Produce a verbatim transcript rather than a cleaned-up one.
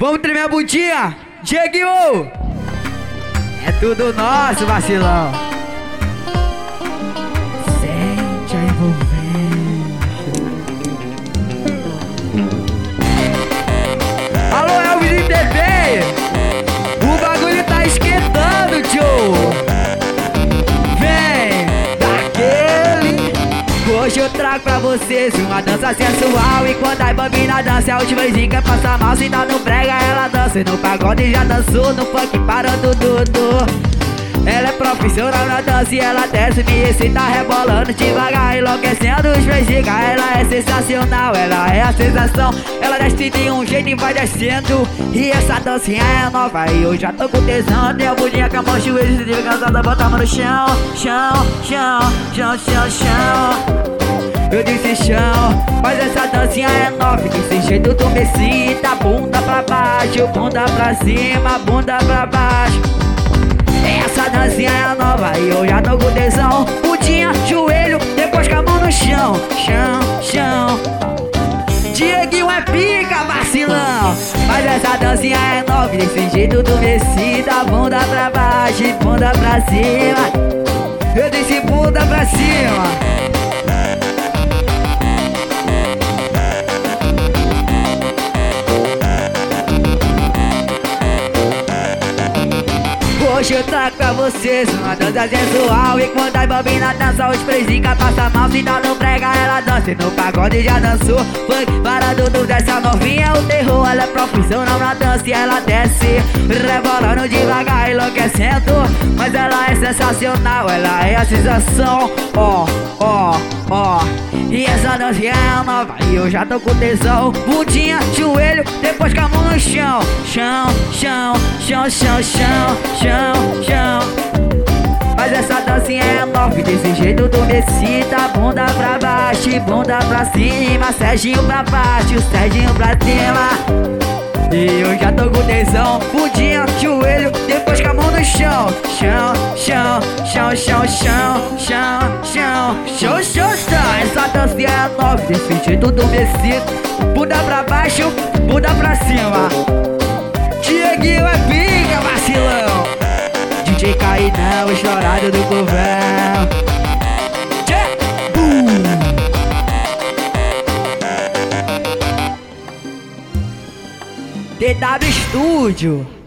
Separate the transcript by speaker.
Speaker 1: Vamos tremer a bundinha? Dieguinho! É tudo nosso, vacilão. Sente a envolvência. Alô, Elvis e T V! O bagulho tá esquentando, tio! Vem daquele. Hoje eu trago pra vocês uma dança sensual. E quando a bambina dança, a última vez que passa mal. Se tá no brega, ela dança. E no pagode já dançou, no funk parando tudo. Ela é profissional na dança e ela desce, me excita rebolando devagar, enlouquecendo os beijinhos. Ela é sensacional, ela é a sensação. Ela desce de um jeito e vai descendo. E essa dancinha é nova e eu já tô com tesão. Tem a bundinha com a mão, joelho, se liga cansada, bota a mão no chão. Chão, chão, chão, chão, chão. Eu disse chão, mas essa dancinha é nova. Desse jeito tu me excita. Bunda pra baixo, bunda pra cima, bunda pra baixo. Essa dancinha é nova e eu já tô com tesão. Bundinha, joelho, depois com a mão no chão. Chão, chão. Dieguinho é pica, vacilão. Mas essa dancinha é nova. Desse jeito tu me excita. Bunda pra baixo e bunda pra cima. Eu disse bunda pra cima. Hoje eu trago pra vocês uma dança sensual. E quando a bambina dança, os presinca passa mal. Se tá no brega, ela dança e no pagode já dançou. Funk parado do dessa novinha é o terror. Ela é profissional na dança e ela desce rebolando devagar, enlouquecendo. Mas ela é sensacional, ela é a sensação. Ó, ó, ó. E essa dancinha é nova e eu já tô com tesão. Bundinha, joelho, depois com a mão no chão. Chão, chão, chão, chão, chão, chão, chão. Mas essa dancinha é nova e desse jeito tu me excita. Bunda pra baixo e bunda pra cima. Serginho pra baixo, Serginho pra cima. E eu já tô com tesão. Bundinha, joelho, depois com a mão no chão. Chão, chão, chão, chão, chão, chão, chão, chão, chão, chão. Essa dancinha é nova, desse jeito tu me excita. Bunda pra baixo, bunda pra cima. Dieguinho é pica, vacilão. D J Cainão, o estourado do covão. T W Studio.